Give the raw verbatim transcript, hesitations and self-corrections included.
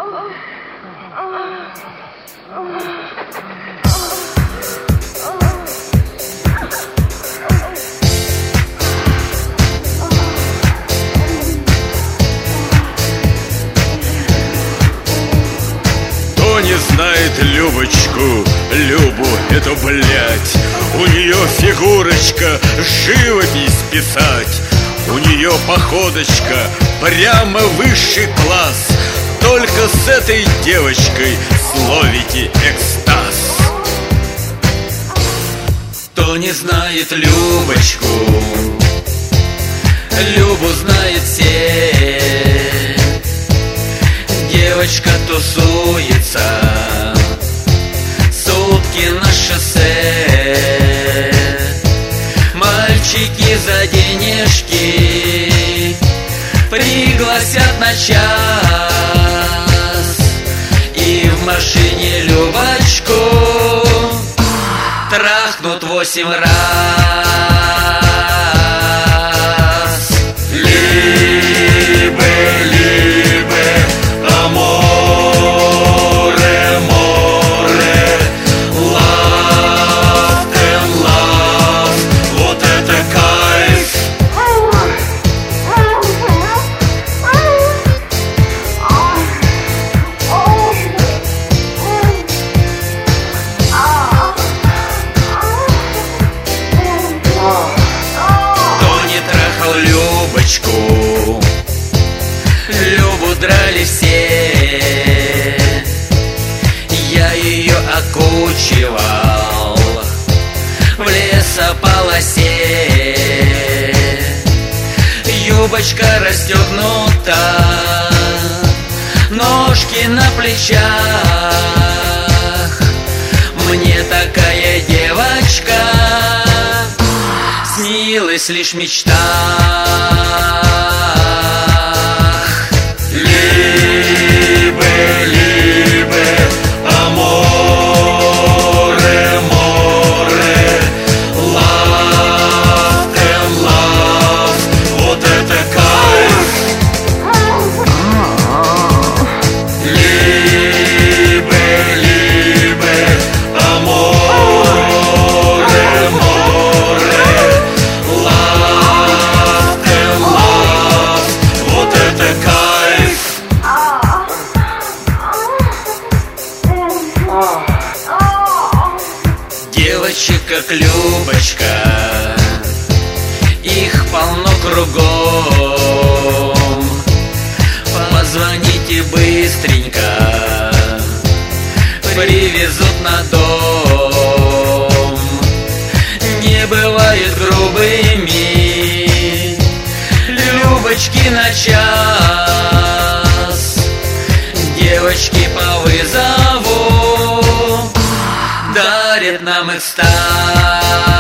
Кто не знает Любочку, Любу эту, блядь, у нее фигурочка, живопись писать. У нее походочка прямо высший класс. Только с этой девочкой словите экстаз. Кто не знает Любочку, Любу знает все. Девочка тусуется сутки на шоссе. Мальчики за денежки пригласят на час, и в машине Любочку трахнут восемь раз. Либе, либе, аморе, море, love and love, вот это кайф. Кто не трахал Любочку, Любу драли все. Я ее окучивал в лесополосе. Юбочка расстегнута, ножки на плечах. Мне такая девочка снилась лишь в мечтах. Либе, либе, аморе, море, love and love, вот это кайф. Либе, либе, аморе, море, love and love, вот это кайф. Девочек, как Любочка, их полно кругом. Позвоните быстренько, привезут на дом. Не бывает грубыми Любочки на час. Девочки по вызову дарят нам экстаз.